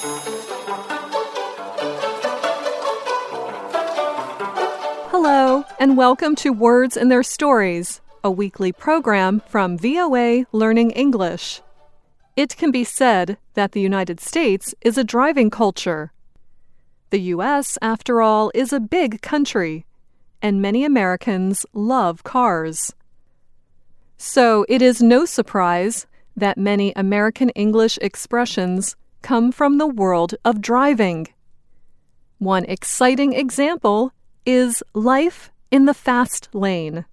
Hello, and welcome to Words and Their Stories, a weekly program from VOA Learning English. It can be said that the United States is a driving culture. The U.S., after all, is a big country, and many Americans love cars. So it is no surprise that many American English expressions come from the world of driving. One exciting example is life in the fast lane.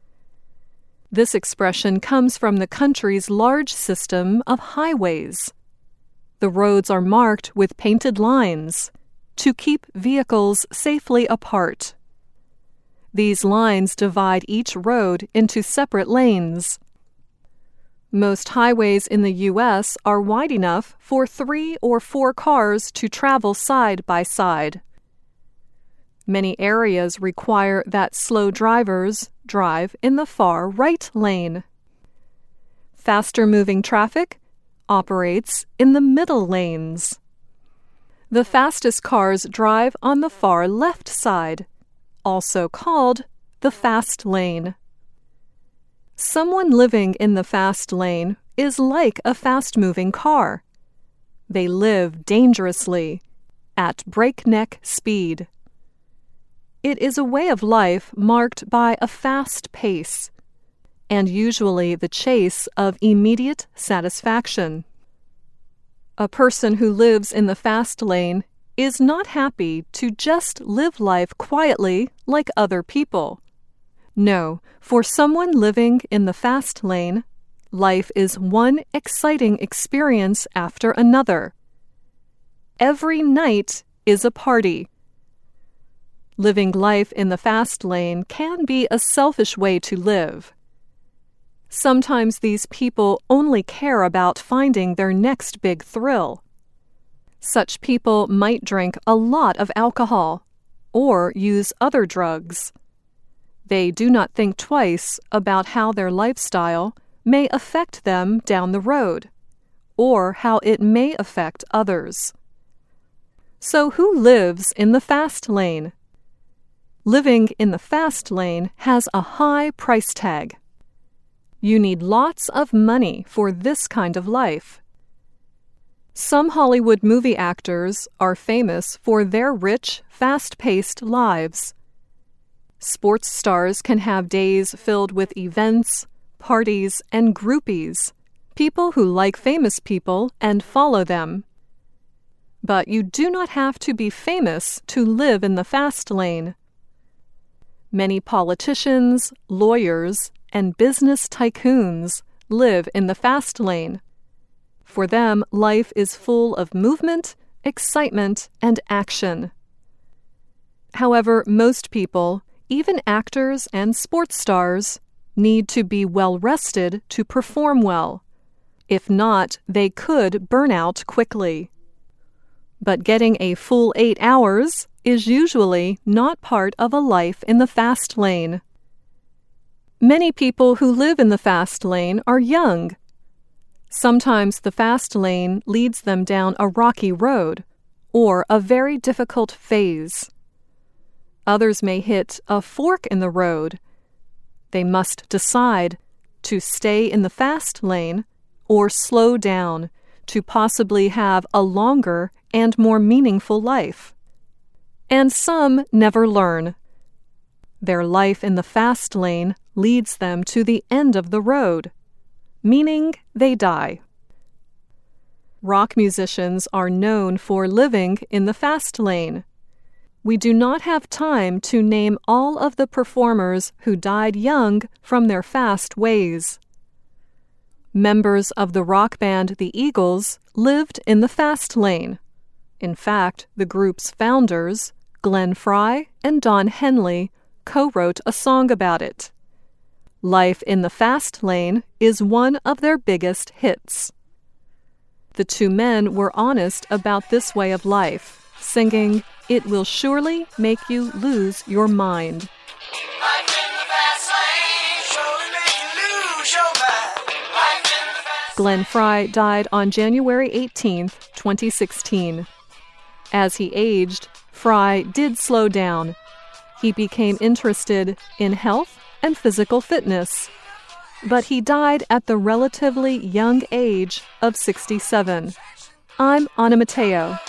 This expression comes from the country's large system of highways. The roads are marked with painted lines to keep vehicles safely apart. These lines divide each road into separate lanes. Most highways in the U.S. are wide enough for 3 or 4 cars to travel side by side. Many areas require that slow drivers drive in the far right lane. Faster-moving traffic operates in the middle lanes. The fastest cars drive on the far left side, also called the fast lane. Someone living in the fast lane is like a fast-moving car. They live dangerously, at breakneck speed. It is a way of life marked by a fast pace, and usually the chase of immediate satisfaction. A person who lives in the fast lane is not happy to just live life quietly like other people. No, for someone living in the fast lane, life is one exciting experience after another. Every night is a party. Living life in the fast lane can be a selfish way to live. Sometimes these people only care about finding their next big thrill. Such people might drink a lot of alcohol or use other drugs. They do not think twice about how their lifestyle may affect them down the road, or how it may affect others. So who lives in the fast lane? Living in the fast lane has a high price tag. You need lots of money for this kind of life. Some Hollywood movie actors are famous for their rich, fast-paced lives. Sports stars can have days filled with events, parties, and groupies, people who like famous people and follow them. But you do not have to be famous to live in the fast lane. Many politicians, lawyers, and business tycoons live in the fast lane. For them, life is full of movement, excitement, and action. However, most people, even actors and sports stars, need to be well rested to perform well. If not, they could burn out quickly. But getting a full 8 hours is usually not part of a life in the fast lane. Many people who live in the fast lane are young. Sometimes the fast lane leads them down a rocky road or a very difficult phase. Others may hit a fork in the road. They must decide to stay in the fast lane or slow down to possibly have a longer and more meaningful life. And some never learn. Their life in the fast lane leads them to the end of the road, meaning they die. Rock musicians are known for living in the fast lane. We do not have time to name all of the performers who died young from their fast ways. Members of the rock band The Eagles lived in the fast lane. In fact, the group's founders, Glenn Frey and Don Henley, co-wrote a song about it. Life in the Fast Lane is one of their biggest hits. The two men were honest about this way of life, singing, "It will surely make you lose your mind." Glenn Frey died on January 18, 2016. As he aged, Frey did slow down. He became interested in health and physical fitness. But he died at the relatively young age of 67. I'm Anna Matteo.